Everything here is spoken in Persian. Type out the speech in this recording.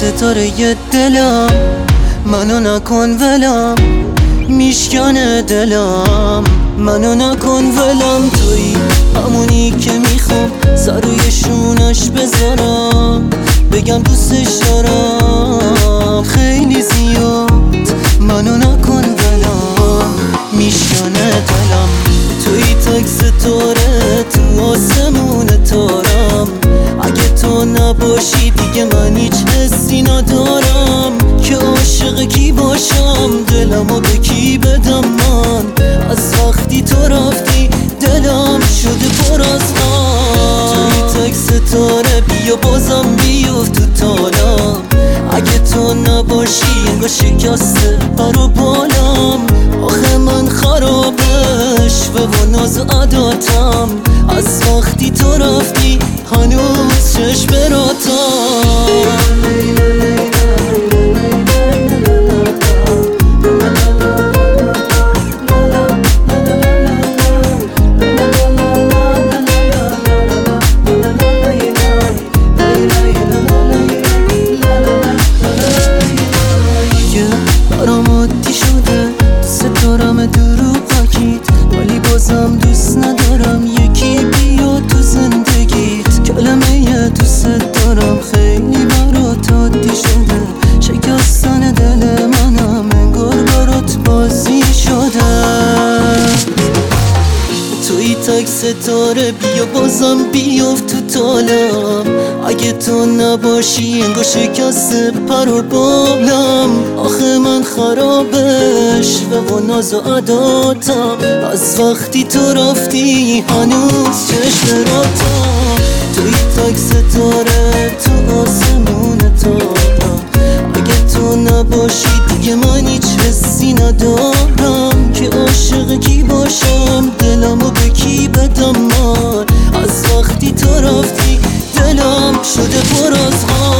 ستاره ی دلم، منو نکن ولم، میشکنه دلم، منو نکن ولم. توی همونی که میخوام سر روی شونش بذارم، بگم دوستش دارم خیلی زیاد، منو نکن ولم، میشکنه دلم. توی تک ستاره تو آسمون تارم، اگه تو نباشی دیگه من هیچ حسی ندارم که عاشق کی باشم، دلمو به کی بدم من. از وقتی تو رفتی دلم شده پر از غم. توی تک ستاره بیا بازم بیفت تو تالم، اگه تو نباشی انگار شکسته پر و بالم. آخه من خرابش و ناز و عداتم، از وقتی تو رفتی هنوز چشم براتم. ولی بازم دوست ندارم یکی بیا تو زندگیت، کلمه دوست دارم خیلی برات عادی شده، شکستن دل منم انگار برات بازی شده. توی تک ستاره بیا بازم بیفت تو تالم، اگه تو نباشی انگار شکسته پر و بالم. آخه من خرابش و ناز و عداتم، از وقتی تو رفتی هنوز چشم راتم. توی تک ستاره تو آسمون تارم، اگه تو نباشی دیگه من هیچ حسی ندارم که عاشق کی باشم، دلمو به کی بدم من. از وقتی تو رفتی دلم شده پر از غم.